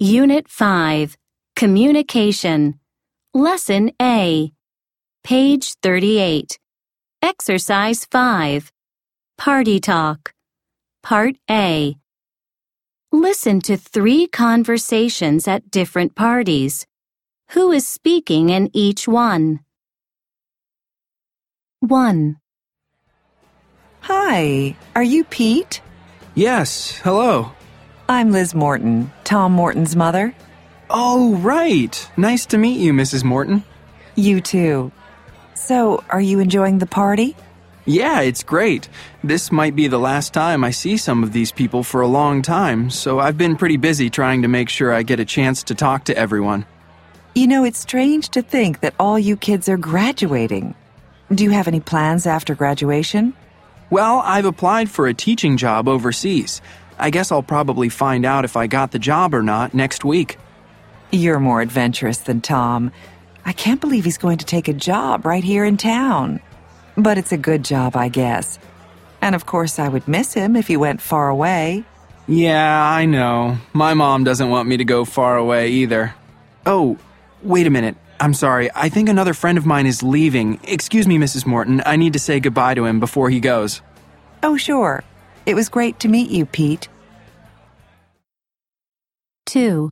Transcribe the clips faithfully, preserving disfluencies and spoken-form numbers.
Unit five, Communication. Lesson A. Page thirty-eight. Exercise five. Party Talk. Part A. Listen to three conversations at different parties. Who is speaking in each one? one. Hi, are you Pete? Yes, hello. I'm Liz Morton, Tom Morton's mother. Oh, right. Nice to meet you, Missus Morton. You too. So, are you enjoying the party? Yeah, it's great. This might be the last time I see some of these people for a long time, so I've been pretty busy trying to make sure I get a chance to talk to everyone. You know, it's strange to think that all you kids are graduating. Do you have any plans after graduation? Well, I've applied for a teaching job overseas. I guess I'll probably find out if I got the job or not next week. You're more adventurous than Tom. I can't believe he's going to take a job right here in town. But it's a good job, I guess. And of course, I would miss him if he went far away. Yeah, I know. My mom doesn't want me to go far away either. Oh, wait a minute. I'm sorry. I think another friend of mine is leaving. Excuse me, Missus Morton. I need to say goodbye to him before he goes. Oh, sure. It was great to meet you, Pete. two.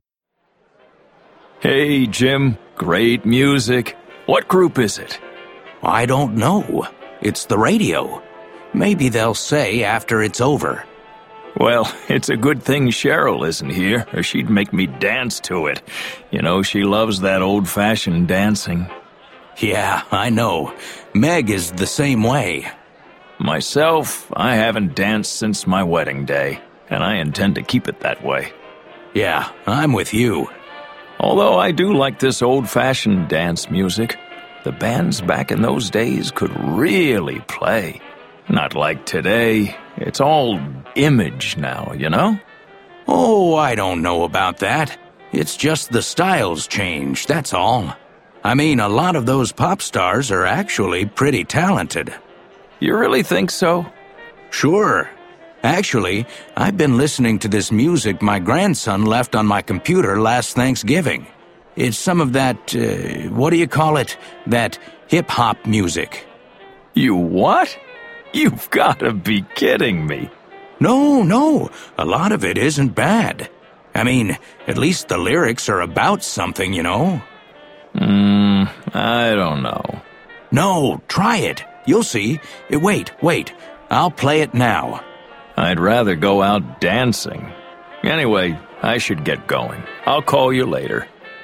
Hey, Jim. Great music. What group is it? I don't know. It's the radio. Maybe they'll say after it's over. Well, it's a good thing Cheryl isn't here, or she'd make me dance to it. You know, she loves that old-fashioned dancing. Yeah, I know. Meg is the same way. Myself, I haven't danced since my wedding day, and I intend to keep it that way. Yeah, I'm with you. Although I do like this old-fashioned dance music, the bands back in those days could really play. Not like today. It's all image now, you know? Oh, I don't know about that. It's just the styles change, that's all. I mean, a lot of those pop stars are actually pretty talented. You really think so? Sure. Actually, I've been listening to this music my grandson left on my computer last Thanksgiving. It's some of that, uh, what do you call it? That hip-hop music. You what? You've got to be kidding me. No, no, a lot of it isn't bad. I mean, at least the lyrics are about something, you know? Hmm, I don't know. No, try it. You'll see. Uh, Wait, wait. I'll play it now. I'd rather go out dancing. Anyway, I should get going. I'll call you later.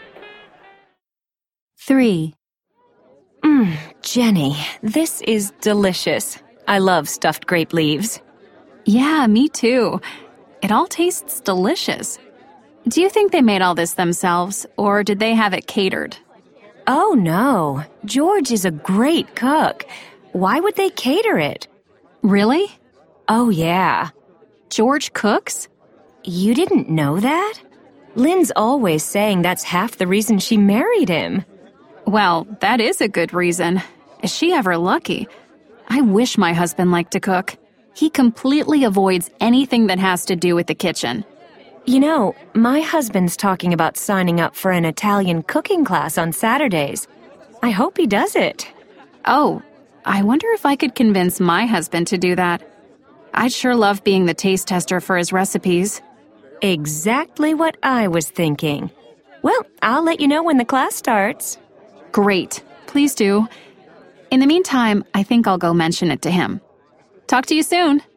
three. Mmm, Jenny, this is delicious. I love stuffed grape leaves. Yeah, me too. It all tastes delicious. Do you think they made all this themselves, or did they have it catered? Oh, no. George is a great cook. Why would they cater it? Really? Oh, yeah. George cooks? You didn't know that? Lynn's always saying that's half the reason she married him. Well, that is a good reason. Is she ever lucky? I wish my husband liked to cook. He completely avoids anything that has to do with the kitchen. You know, my husband's talking about signing up for an Italian cooking class on Saturdays. I hope he does it. Oh, I wonder if I could convince my husband to do that. I'd sure love being the taste tester for his recipes. Exactly what I was thinking. Well, I'll let you know when the class starts. Great. Please do. In the meantime, I think I'll go mention it to him. Talk to you soon.